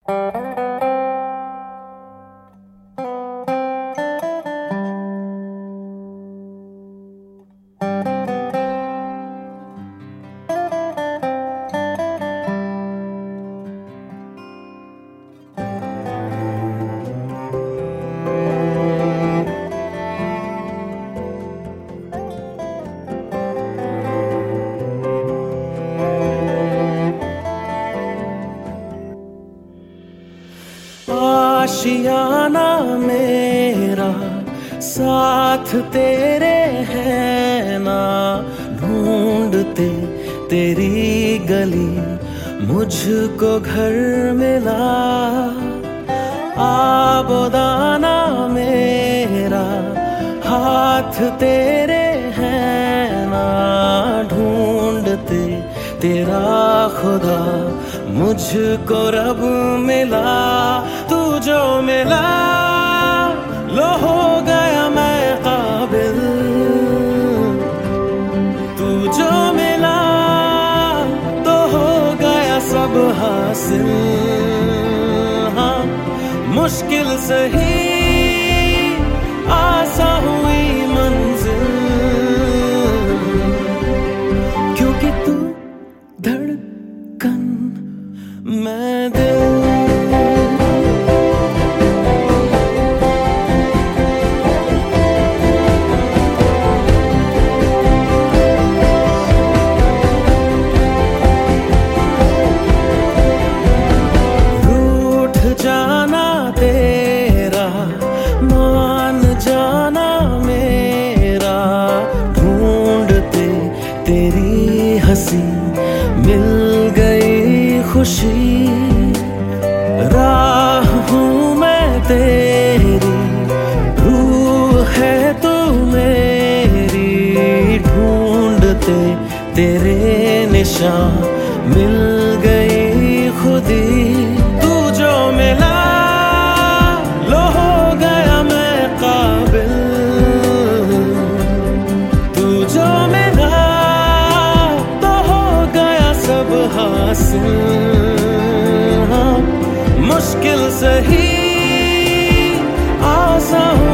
आशियाना मेरा साथ तेरे है ना, ढूंढते तेरी गली मुझको घर मिला। आबोदाना मेरा हाथ तेरे है ना, ढूंढते तेरा खुदा मुझको रब मिला। तू जो मिला लो हो गया मैं काबिल, तू जो मिला तो हो गया सब हासिल। हाँ मुश्किल सही आसा हुई मंजिल, क्योंकि तू धड़कन मैं दिल। जाना तेरा मान जाना मेरा, ढूंढते तेरी हंसी मिल गई खुशी। राह हूँ मैं तेरी, रूह है तू मेरी, ढूंढते तेरे निशान मिल गई खुदी। मुश्किल सही आसा